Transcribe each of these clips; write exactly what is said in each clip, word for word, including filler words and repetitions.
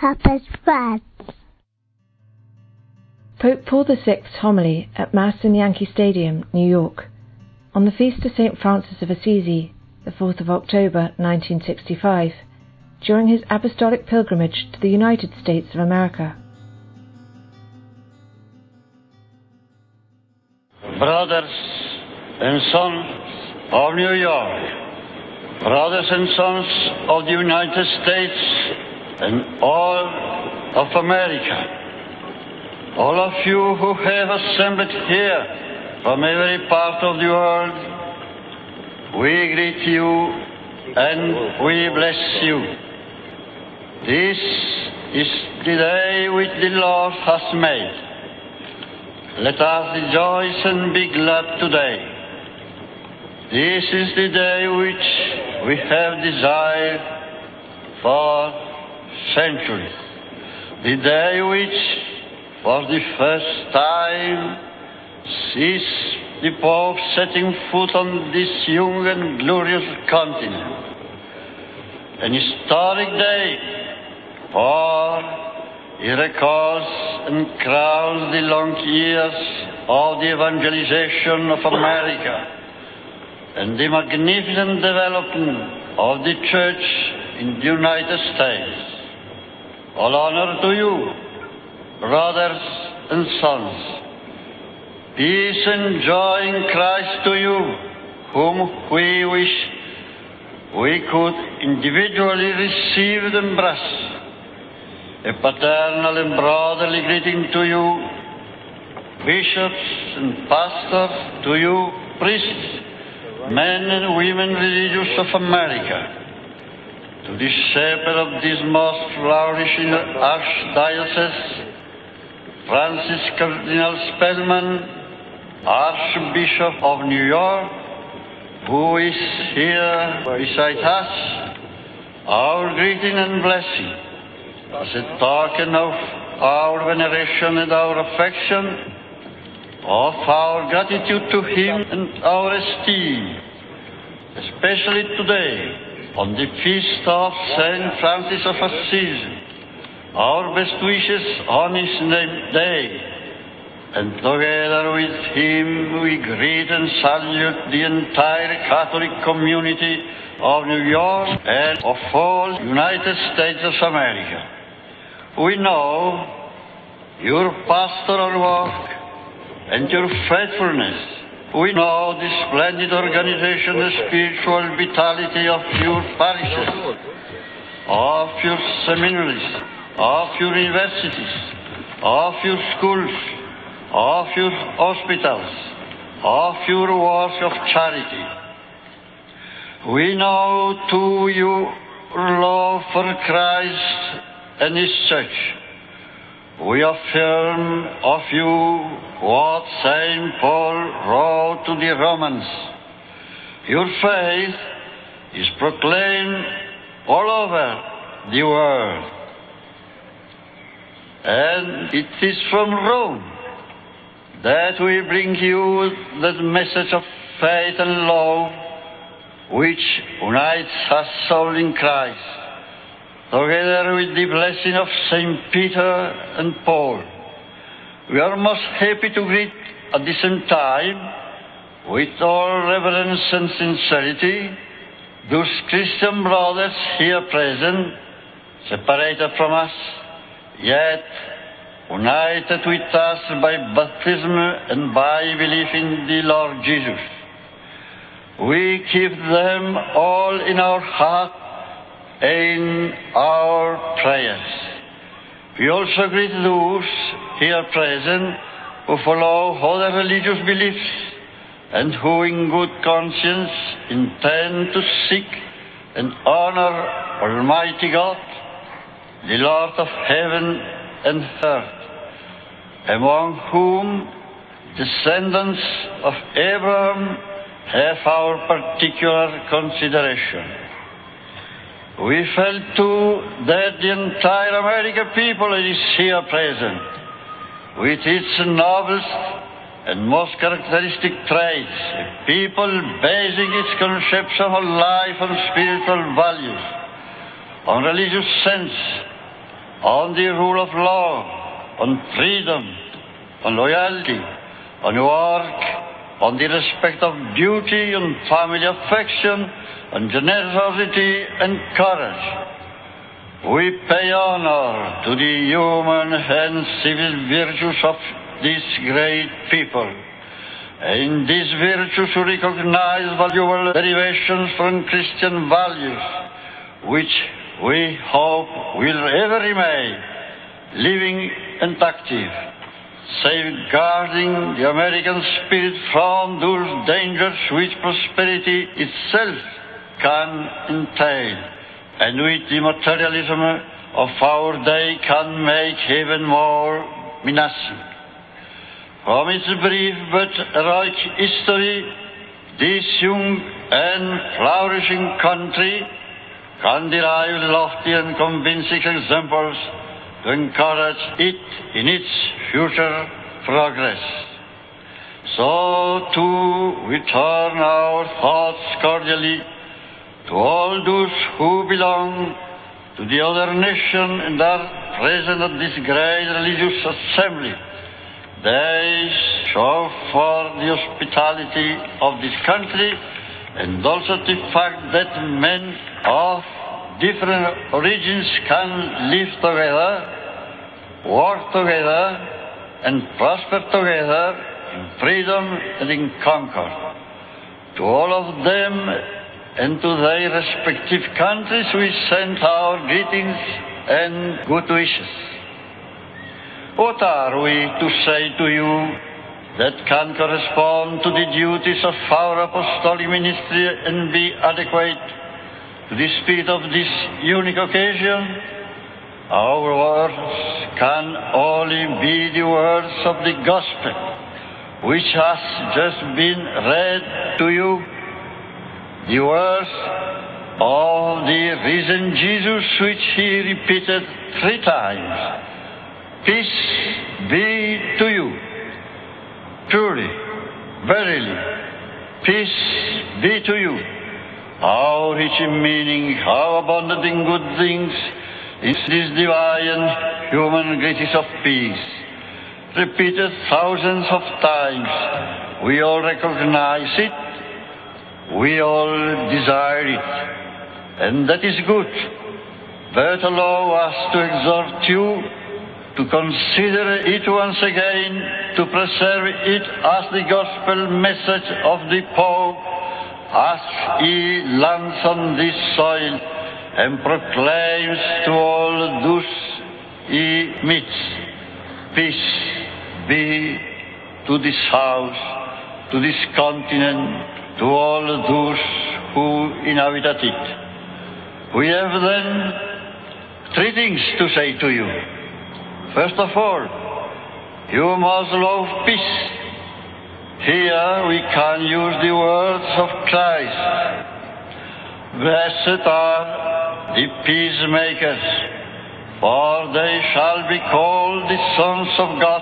Papa's Fad. Pope Paul the Sixth's homily at Mass in Yankee Stadium, New York, on the feast of Saint Francis of Assisi, the fourth of October, nineteen sixty-five, during his apostolic pilgrimage to the United States of America. Brothers and sons of New York, brothers and sons of the United States and all of America, all of you who have assembled here from every part of the world, we greet you and we bless you. This is the day which the Lord has made. Let us rejoice and be glad today. This is the day which we have desired for centuries. The day which, for the first time, sees the Pope setting foot on this young and glorious continent. An historic day, for he records and crowns the long years of the evangelization of America and the magnificent development of the Church in the United States. All honor to you, brothers and sons. Peace and joy in Christ to you, whom we wish we could individually receive and embrace. A paternal and brotherly greeting to you, bishops and pastors, to you, priests, men and women religious of America, to the shepherd of this most flourishing archdiocese, Francis Cardinal Spellman, Archbishop of New York, who is here beside us, our greeting and blessing, as a token of our veneration and our affection, of our gratitude to him and our esteem, especially today, on the feast of Saint Francis of Assisi, our best wishes on his name day, and together with him we greet and salute the entire Catholic community of New York and of all United States of America. We know your pastoral work and your faithfulness. We know the splendid organization, the spiritual vitality of your parishes, of your seminaries, of your universities, of your schools, of your hospitals, of your work of charity. We know, too, your love for Christ and His Church. We affirm of you what Saint Paul wrote to the Romans. Your faith is proclaimed all over the world. And it is from Rome that we bring you that message of faith and love which unites us all in Christ, together with the blessing of Saint Peter and Paul. We are most happy to greet at the same time, with all reverence and sincerity, those Christian brothers here present, separated from us, yet united with us by baptism and by belief in the Lord Jesus. We keep them all in our heart in our prayers. We also greet those here present who follow other religious beliefs and who in good conscience intend to seek and honor Almighty God, the Lord of heaven and earth, among whom descendants of Abraham have our particular consideration. We felt too that the entire American people is here present, with its noblest and most characteristic traits, a people basing its conception of life on spiritual values, on religious sense, on the rule of law, on freedom, on loyalty, on work, on the respect of duty, on family affection, on generosity and courage. We pay honor to the human and civil virtues of these great people. In these virtues we recognize valuable derivations from Christian values, which we hope will ever remain living and active, safeguarding the American spirit from those dangers which prosperity itself can entail, and which the materialism of our day can make even more menacing. From its brief but heroic history, this young and flourishing country can derive lofty and convincing examples to encourage it in its future progress. So, too, we turn our thoughts cordially to all those who belong to the other nation and are present at this great religious assembly. They show for the hospitality of this country and also the fact that men of different origins can live together, work together, and prosper together in freedom and in concord. To all of them and to their respective countries we send our greetings and good wishes. What are we to say to you that can correspond to the duties of our apostolic ministry and be adequate to the spirit of this unique occasion? Our words can only be the words of the gospel, which has just been read to you, the words of the risen Jesus, which he repeated three times. Peace be to you. Truly, verily, peace be to you. How rich in meaning, how abundant in good things is this divine human greeting of peace. Repeated thousands of times, we all recognize it, we all desire it, and that is good. But allow us to exhort you to consider it once again, to preserve it as the gospel message of the Pope as he lands on this soil and proclaims to all those he meets, peace be to this house, to this continent, to all those who inhabit it. We have then three things to say to you. First of all, you must love peace. Here we can use the words of Christ. Blessed are the peacemakers, for they shall be called the sons of God.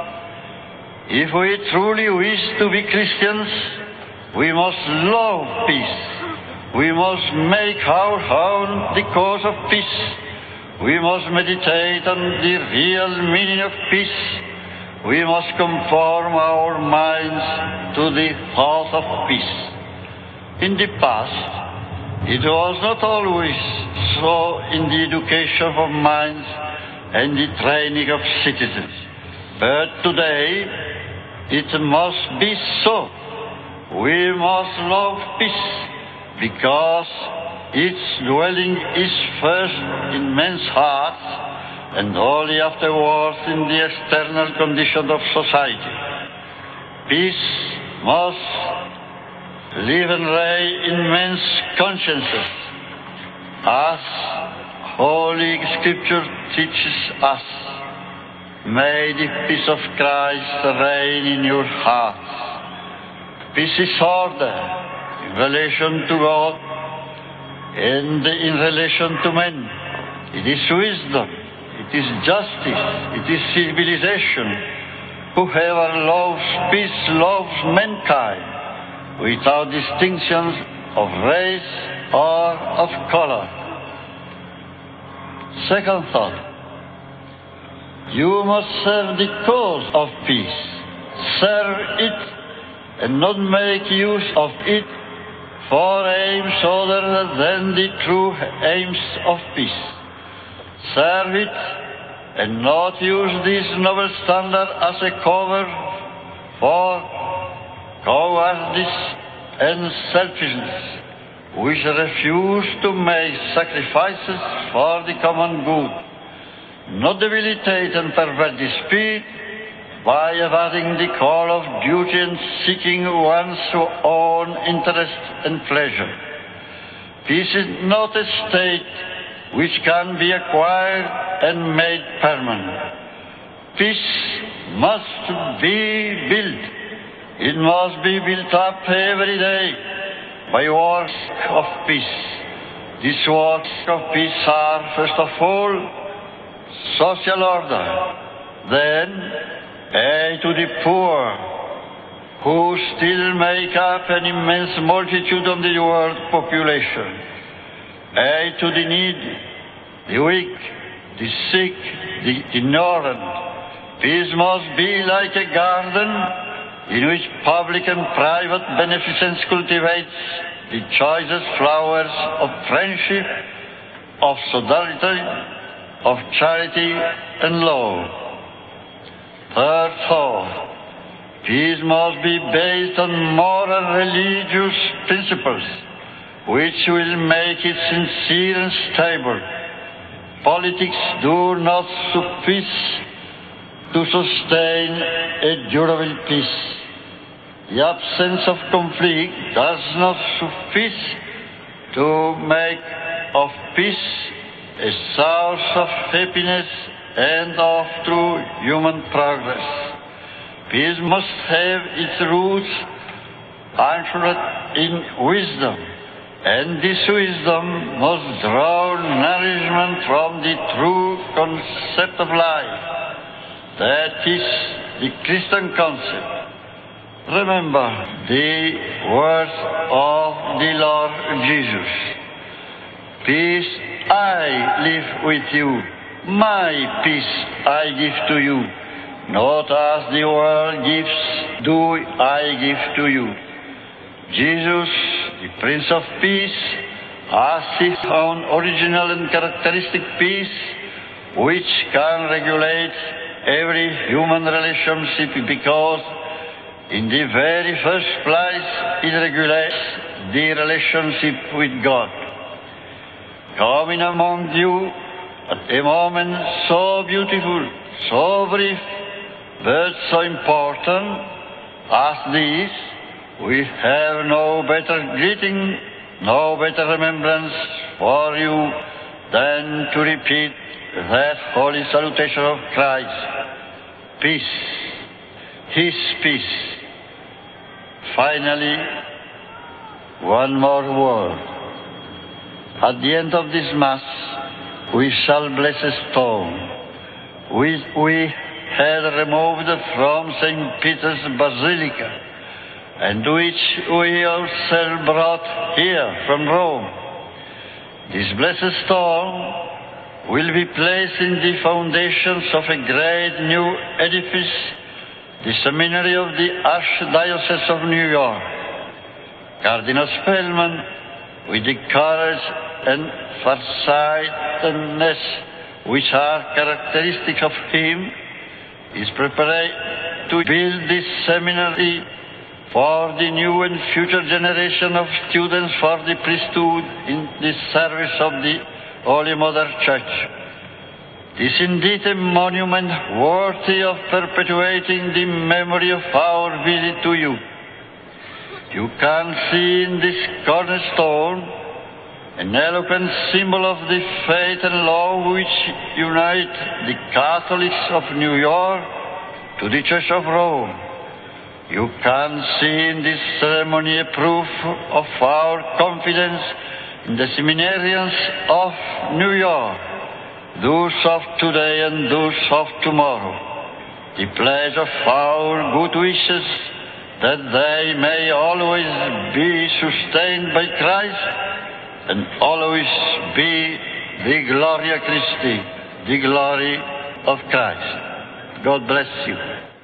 If we truly wish to be Christians, we must love peace. We must make our own the cause of peace. We must meditate on the real meaning of peace. We must conform our minds to the thought of peace. In the past, it was not always so in the education of minds and the training of citizens. But today, it must be so. We must love peace because its dwelling is first in men's hearts and only afterwards in the external condition of society. Peace must live and reign in men's consciences, as Holy Scripture teaches us. May the peace of Christ reign in your hearts. Peace is order in relation to God and in relation to men. It is wisdom, it is justice, it is civilization. Whoever loves peace loves mankind without distinctions of race or of color. Second thought, You must serve the cause of peace. Serve it and not make use of it for aims other than the true aims of peace. Serve it and not use this noble standard as a cover for cowardice and selfishness, which refuse to make sacrifices for the common good. Not debilitate and pervert the spirit by evading the call of duty and seeking one's own interest and pleasure. Peace is not a state which can be acquired and made permanent. Peace must be built. It must be built up every day by works of peace. These works of peace are, first of all, social order, then aid to the poor, who still make up an immense multitude of the world population, aid to the needy, the weak, the sick, the ignorant. Peace must be like a garden in which public and private beneficence cultivates the choicest flowers of friendship, of solidarity, of charity and love. Third thought, peace must be based on moral religious principles which will make it sincere and stable. Politics do not suffice to sustain a durable peace. The absence of conflict does not suffice to make of peace a source of happiness and of true human progress. Peace must have its roots anchored in wisdom, and this wisdom must draw nourishment from the true concept of life. That is the Christian concept. Remember the words of the Lord Jesus. Peace I leave with you, my peace I give to you. Not as the world gives, do I give to you. Jesus, the Prince of Peace, has his own original and characteristic peace, which can regulate every human relationship, because in the very first place it regulates the relationship with God. Coming among you at a moment so beautiful, so brief, but so important as this, we have no better greeting, no better remembrance for you than to repeat that holy salutation of Christ. Peace, His peace. Finally, one more word. At the end of this Mass, we shall bless a stone which we had removed from Saint Peter's Basilica, and which we ourselves brought here from Rome. This blessed stone will be placed in the foundations of a great new edifice, the seminary of the Archdiocese of New York. Cardinal Spellman, with the courage and farsightedness which are characteristic of him, is prepared to build this seminary for the new and future generation of students for the priesthood in the service of the Holy Mother Church. It is indeed a monument worthy of perpetuating the memory of our visit to you. You can see in this cornerstone an eloquent symbol of the faith and love which unite the Catholics of New York to the Church of Rome. You can see in this ceremony a proof of our confidence in the seminarians of New York, those of today and those of tomorrow, the pledge of our good wishes that they may always be sustained by Christ and always be the Gloria Christi, the glory of Christ. God bless you.